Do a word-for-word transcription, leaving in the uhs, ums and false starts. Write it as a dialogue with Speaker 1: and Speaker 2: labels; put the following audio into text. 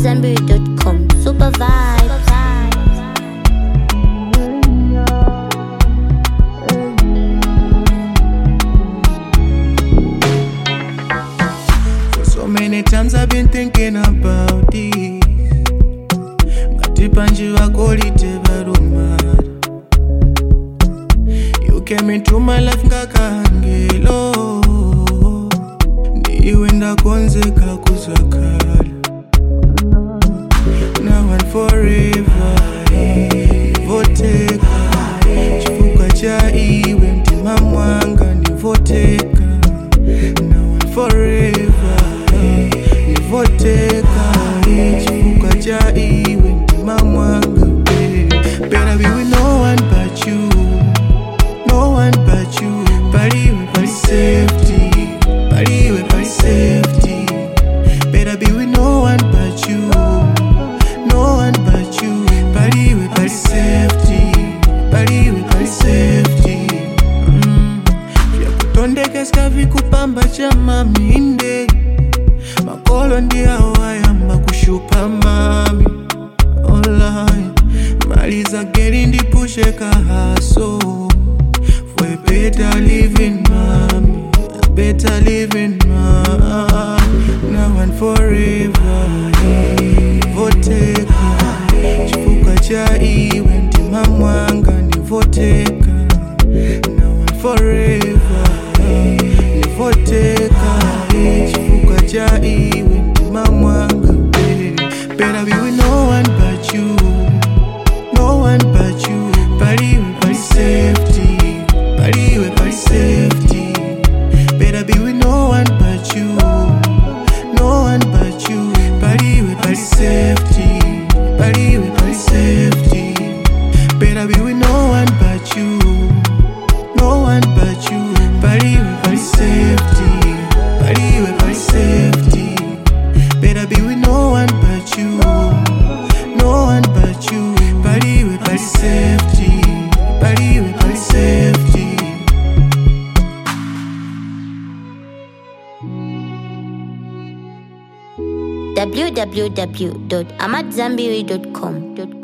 Speaker 1: Zambiri dot com. Super vibes.
Speaker 2: For so many times I've been thinking about this. Ngatipanjiwa kolite barumara. You came into my life ngakangelo. Niwe ndakonzeka kuzakala. Now and forever nivoteka. Chifuka cha iwe mtima mwanga nivoteka. Now and forever nivoteka. Chifuka cha iwe mtima mwanga. Better be with no one but you. No one but you. Body with body safety. Body with body safety. Better be with no one but you. No one but you. Body with body safety. Body with body safety. Mm. Vya kutondeka skavi kupamba chama minde. Makolo ndia wayamba kushupa mami. Online. Maliza geri ndi pushe kahaso. For a better living mami. A better living mami. Now and forever nivoteka. Chifuka cha iwe mtima mwanga nivoteka. Now and forever nivoteka. Chifuka cha iwe mtima mwanga. Better be with no one but you. No one but you. Body with body safety. Body with body safety. Better be with no one but you. No one but you. Body with body safety. Body with body safety. Better be with no one but you. No one but you. Body with body safety. Body with body safety. Better be with no one but you. No one but you. Body with body safety. Body with body safety.
Speaker 1: w w w dot amadzambiri dot com.